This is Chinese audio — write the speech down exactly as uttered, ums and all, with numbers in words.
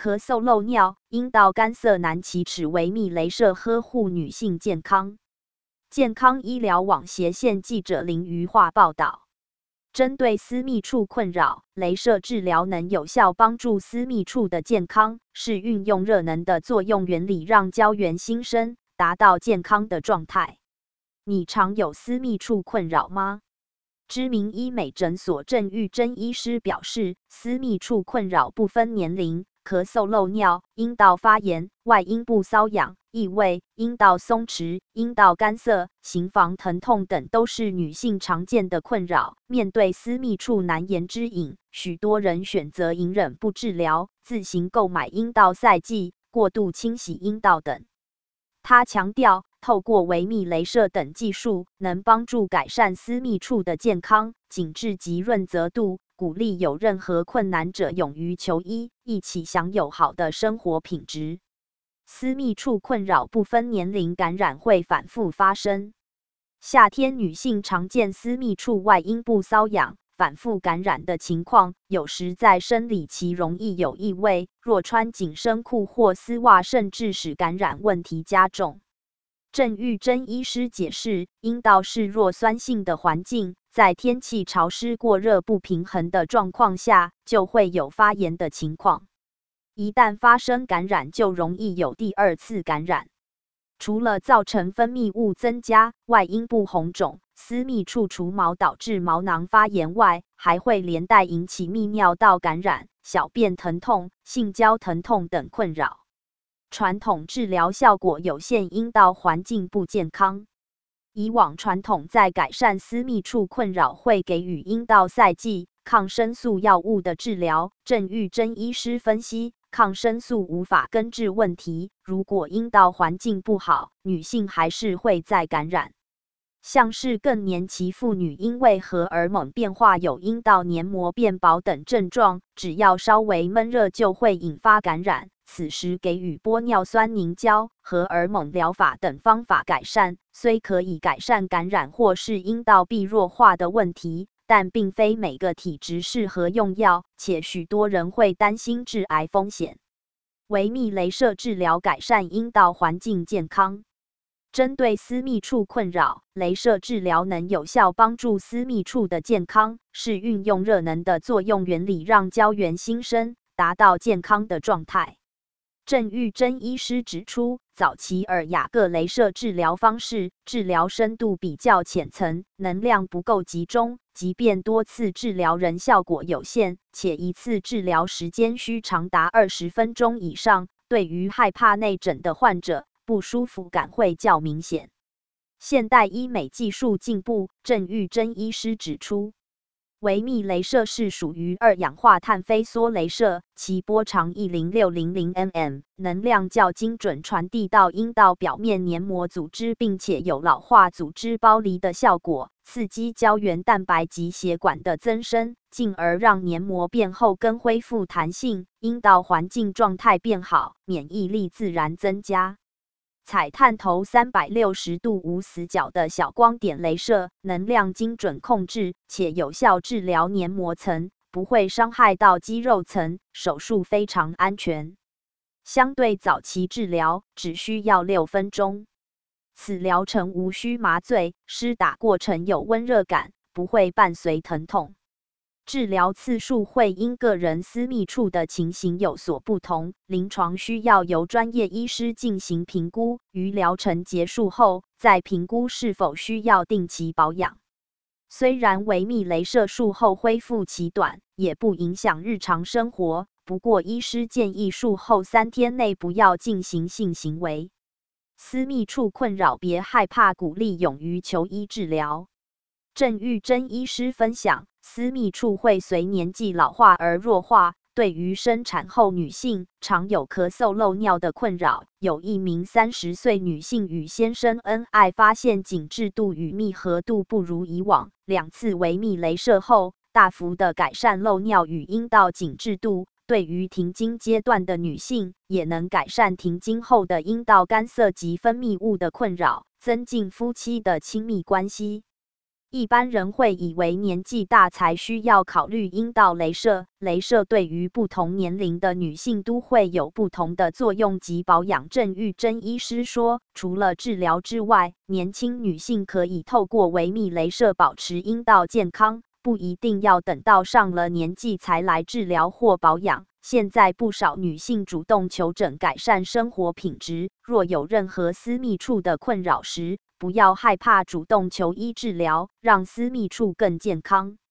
咳嗽漏尿、阴道干涩难启齿，维密雷射呵护女性健康。健康医疗网斜线记者林瑜桦报道。针对私密处困扰，雷射治疗能有效帮助私密处的健康，是运用热能的作用原理让胶原新生，达到健康的状态。你常有私密处困扰吗？知名医美诊所郑玉珍医师表示，私密处困扰不分年龄，咳嗽漏尿、阴道发炎、外阴部瘙痒、异味、阴道松弛、阴道干涩、行房疼痛等都是女性常见的困扰。面对私密处难言之隐，许多人选择隐忍不治疗，自行购买阴道塞剂、过度清洗阴道等。他强调，透过微密雷射等技术，能帮助改善私密处的健康、紧致及润泽度，鼓励有任何困难者勇于求医，一起享有好的生活品质。私密处困扰不分年龄，感染会反复发生。夏天女性常见私密处外阴部瘙痒、反复感染的情况，有时在生理期容易有异味，若穿紧身裤或丝袜，甚至使感染问题加重。郑玉珍医师解释，阴道是弱酸性的环境，在天气潮湿、过热不平衡的状况下，就会有发炎的情况。一旦发生感染，就容易有第二次感染。除了造成分泌物增加、外阴部红肿、私密处除毛导致毛囊发炎外，还会连带引起泌尿道感染、小便疼痛、性交疼痛等困扰。传统治疗效果有限，阴道环境不健康。以往传统在改善私密处困扰会给予阴道塞剂、抗生素药物的治疗。郑玉珍医师分析，抗生素无法根治问题，如果阴道环境不好，女性还是会再感染。像是更年期妇女因为荷尔蒙变化有阴道黏膜变薄等症状，只要稍微闷热就会引发感染。此时给予玻尿酸凝胶、荷尔蒙疗法等方法改善，虽可以改善感染或是阴道壁弱化的问题，但并非每个体质适合用药，且许多人会担心致癌风险。微密雷射治疗改善阴道环境健康。针对私密处困扰，雷射治疗能有效帮助私密处的健康，是运用热能的作用原理让胶原新生，达到健康的状态。郑玉珍医师指出，早期尔雅各雷射治疗方式治疗深度比较浅层，能量不够集中，即便多次治疗仍效果有限，且一次治疗时间需长达二十分钟以上，对于害怕内诊的患者，不舒服感会较明显。现代医美技术进步，郑玉珍医师指出，微密雷射是属于二氧化碳非缩雷射，其波长一零六零零 mm， 能量较精准传递到阴道表面黏膜组织，并且有老化组织剥离的效果，刺激胶原蛋白及血管的增生，进而让黏膜变厚跟恢复弹性，阴道环境状态变好，免疫力自然增加。采探头三百六十度无死角的小光点雷射，能量精准控制，且有效治疗黏膜层，不会伤害到肌肉层，手术非常安全。相对早期治疗，只需要六分钟。此疗程无需麻醉，施打过程有温热感，不会伴随疼痛。治疗次数会因个人私密处的情形有所不同，临床需要由专业医师进行评估，于疗程结束后，再评估是否需要定期保养。虽然微密雷射术后恢复期短，也不影响日常生活，不过医师建议术后三天内不要进行性行为。私密处困扰别害怕，鼓励勇于求医治疗。郑玉珍医师分享，私密处会随年纪老化而弱化，对于生产后女性常有咳嗽漏尿的困扰。有一名三十岁女性与先生恩爱，发现紧致度与密合度不如以往，两次微密雷射后，大幅的改善漏尿与阴道紧致度。对于停经阶段的女性，也能改善停经后的阴道干涩及分泌物的困扰，增进夫妻的亲密关系。 一般人会以为年纪大才需要考虑阴道雷射，雷射对于不同年龄的女性都会有不同的作用及保养。郑玉珍医师说，除了治疗之外，年轻女性可以透过微密雷射保持阴道健康，不一定要等到上了年纪才来治疗或保养。现在不少女性主动求诊改善生活品质，若有任何私密处的困扰时，不要害怕主动求医治疗，让私密处更健康。